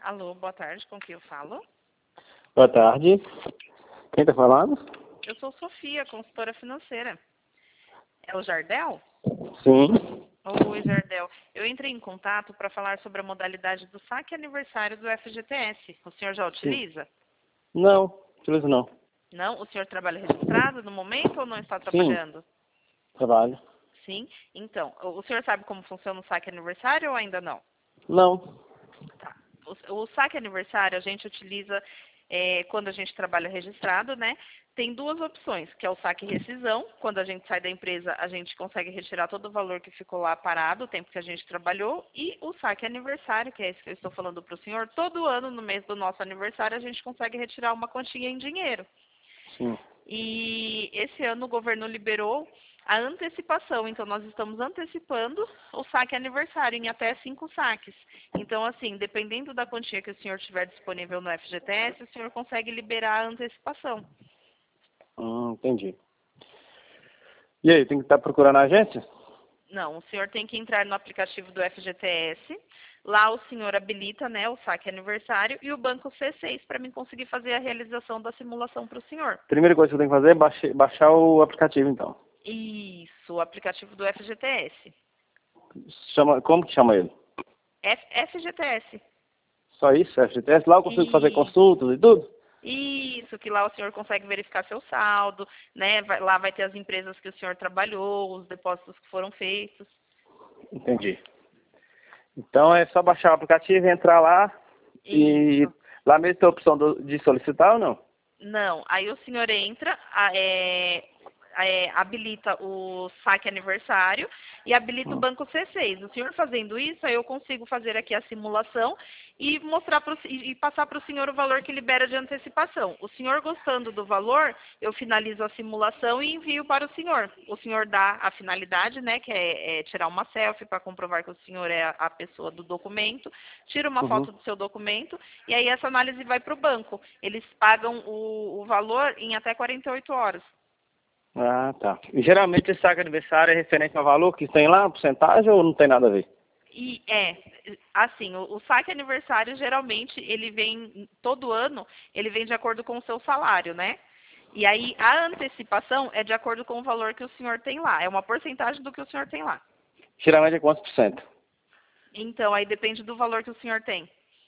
Alô, boa tarde, com quem eu falo? Boa tarde. Quem está falando? Eu sou Sofia, consultora financeira. É o Jardel? Sim. Oi, Jardel. Eu entrei em contato para falar sobre a modalidade do saque aniversário do FGTS. O senhor já Sim. utiliza? Não, utilizo não. Não? O senhor trabalha registrado no momento ou não está Sim, trabalhando? trabalho. Sim. Então, o senhor sabe como funciona o saque aniversário ou ainda não? Não. Tá. O saque aniversário a gente utiliza quando a gente trabalha registrado, né? Tem duas opções, que é o saque rescisão. Quando a gente sai da empresa, a gente consegue retirar todo o valor que ficou lá parado, o tempo que a gente trabalhou. E o saque aniversário, que é esse que eu estou falando para o senhor, todo ano, no mês do nosso aniversário, a gente consegue retirar uma quantia em dinheiro. Sim. E esse ano o governo liberou a antecipação, então nós estamos antecipando o saque aniversário em até 5 saques. Então, assim, dependendo da quantia que o senhor tiver disponível no FGTS, o senhor consegue liberar a antecipação. Entendi. E aí, tem que estar procurando a agência? Não, o senhor tem que entrar no aplicativo do FGTS. Lá o senhor habilita, né, o saque aniversário e o banco C6 para mim conseguir fazer a realização da simulação para o senhor. Primeira coisa que eu tenho que fazer é baixar o aplicativo, então. Isso, o aplicativo do FGTS. Como que chama ele? FGTS. Só isso, FGTS? Lá eu consigo fazer Isso. consultas e tudo? Isso, que lá o senhor consegue verificar seu saldo, né? Lá vai ter as empresas que o senhor trabalhou, os depósitos que foram feitos. Entendi. Então é só baixar o aplicativo, entrar lá e Isso. lá mesmo tem a opção de solicitar ou não? Não, aí o senhor entra, habilita o saque aniversário e habilita o Hum. banco C6. O senhor fazendo isso, aí eu consigo fazer aqui a simulação e mostrar e passar para o senhor o valor que libera de antecipação. O senhor gostando do valor, eu finalizo a simulação e envio para o senhor. O senhor dá a finalidade, né, que é tirar uma selfie para comprovar que o senhor é a pessoa do documento, tira uma Uhum. foto do seu documento e aí essa análise vai para o banco. Eles pagam o valor em até 48 horas. Ah, tá. E geralmente esse saque aniversário é referente ao valor que tem lá, porcentagem, ou não tem nada a ver? E assim, o saque aniversário geralmente ele vem todo ano, ele vem de acordo com o seu salário, né? E aí a antecipação é de acordo com o valor que o senhor tem lá, é uma porcentagem do que o senhor tem lá. Geralmente é quantos por cento? Então aí depende do valor que o senhor tem.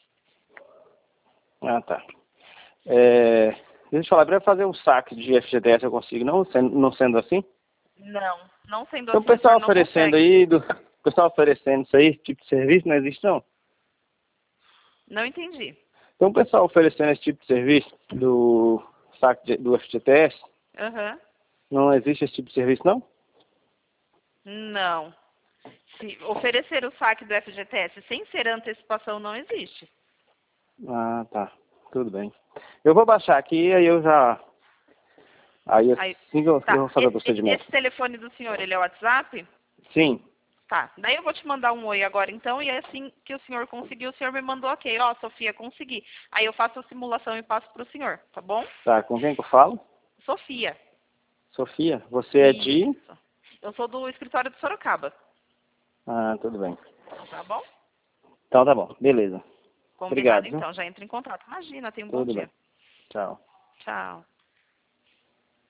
Ah, tá. Deixa eu falar, para fazer um saque de FGTS eu consigo, não sendo assim? Não, não sendo Então o assim o senhor pessoal não oferecendo consegue. aí, o pessoal oferecendo isso aí, esse tipo de serviço, não existe não? Não entendi. Então o pessoal oferecendo esse tipo de serviço do saque do FGTS, Aham. não existe esse tipo de serviço não? Não. Se oferecer o saque do FGTS sem ser antecipação não existe. Ah, tá. Tudo bem. Eu vou baixar aqui, aí eu já... Aí Aí, assim eu tá. vou fazer o procedimento. Esse telefone do senhor, ele é o WhatsApp? Sim. Tá. Daí eu vou te mandar um oi agora então, e assim que o senhor conseguir, o senhor me mandou ok. Ó, Sofia, consegui. Aí eu faço a simulação e passo pro senhor, tá bom? Tá, com quem que eu falo? Sofia. Sofia, você é de... Isso. Eu sou do escritório de Sorocaba, Ah, tudo bem. tá bom? Então tá bom, beleza. Combinado Obrigado, viu? então, já entra em contato. Imagina, tenha um bom Tudo bem. dia. Tchau. Tchau.